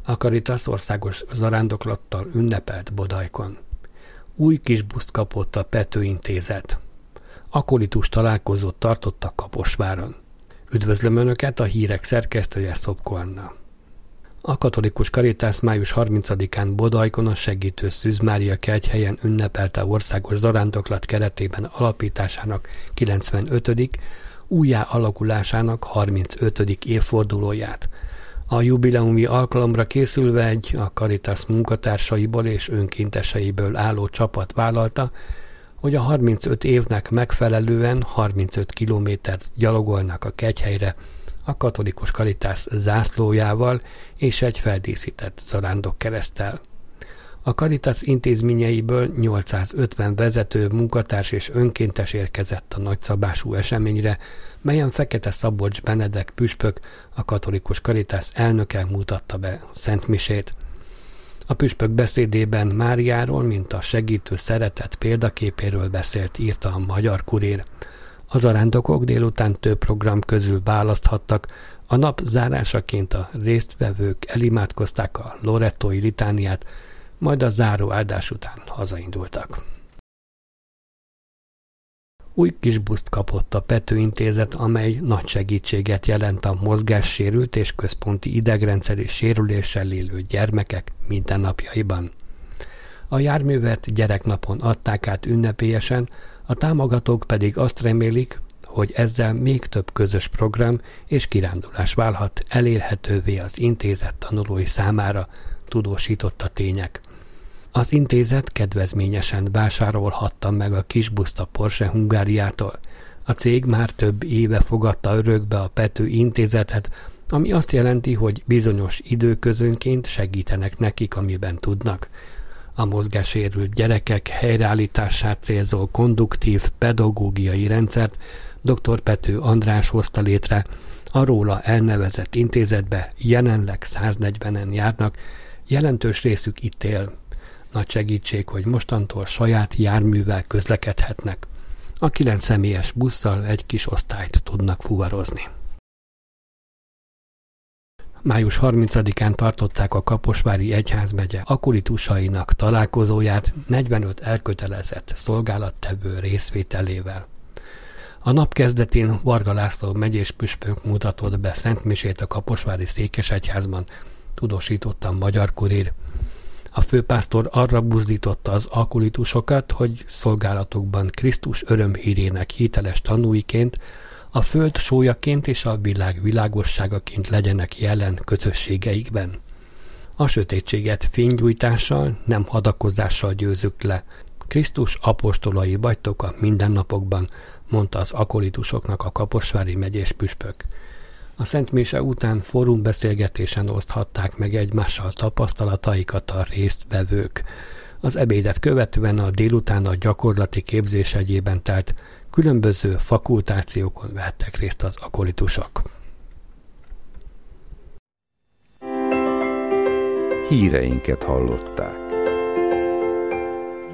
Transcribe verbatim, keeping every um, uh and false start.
A Caritas országos zarándoklattal ünnepelt Bodajkon. Új kis buszt kapott a Pető Intézet. Akolitus találkozót tartottak Kaposváron. Üdvözlöm Önöket, a hírek szerkesztője Szopko Anna. A katolikus Caritas május harmincadikán Bodajkon a segítő Szűz Mária kegyhelyen ünnepelte országos zarándoklat keretében alapításának kilencvenötödik újjá alakulásának harmincötödik évfordulóját. A jubileumi alkalomra készülve egy a Caritas munkatársaiból és önkénteseiből álló csapat vállalta, hogy a harmincöt évnek megfelelően harmincöt kilométert gyalogolnak a kegyhelyre a katolikus Caritas zászlójával és egy feldíszített zarándokkereszttel. A Caritas intézményeiből nyolcszázötven vezető, munkatárs és önkéntes érkezett a nagyszabású eseményre, melyen Fekete Szabolcs Benedek püspök, a katolikus Caritas elnöke mutatta be szentmisét. A püspök beszédében Máriáról, mint a segítő szeretet példaképéről beszélt, írta a Magyar Kurír. A zarándokok délután több program közül választhattak, a nap zárásaként a résztvevők elimádkozták a lorettói litániát, majd a záró áldás után hazaindultak. Új kis buszt kapott a Pető Intézet, amely nagy segítséget jelent a mozgássérült és központi idegrendszeri sérüléssel élő gyermekek mindennapjaiban. A járművet gyereknapon adták át ünnepélyesen, a támogatók pedig azt remélik, hogy ezzel még több közös program és kirándulás válhat elérhetővé az intézet tanulói számára, tudósított a Tények. Az intézet kedvezményesen vásárolhatta meg a kisbuszt a Porsche Hungáriától. A cég már több éve fogadta örökbe a Pető Intézetet, ami azt jelenti, hogy bizonyos időközönként segítenek nekik, amiben tudnak. A mozgássérült gyerekek helyreállítását célzó konduktív pedagógiai rendszert dr. Pető András hozta létre, a róla elnevezett intézetbe jelenleg száznegyvenen járnak, jelentős részük itt él. Nagy segítség, hogy mostantól saját járművel közlekedhetnek. A kilenc személyes busszal egy kis osztályt tudnak fuvarozni. május harmincadikán tartották a Kaposvári Egyházmegye akolitusainak találkozóját negyvenöt elkötelezett szolgálattevő részvételével. A nap kezdetén Varga László megyés püspök mutatott be szentmisét a kaposvári székesegyházban, tudósította a Magyar Kurír. A főpásztor arra buzdította az akolitusokat, hogy szolgálatukban Krisztus örömhírének hiteles tanúiként, a föld sójaként és a világ világosságaként legyenek jelen közösségeikben. A sötétséget fénygyújtással, nem hadakozással győzzük le. Krisztus apostolai vagytok a mindennapokban, mondta az akolitusoknak a kaposvári megyés püspök. A szentmise után fórumbeszélgetésen oszthatták meg egymással tapasztalataikat a résztvevők. Az ebédet követően a délután a gyakorlati képzés egyében telt, különböző fakultációkon vettek részt az akolitusok. Híreinket hallották.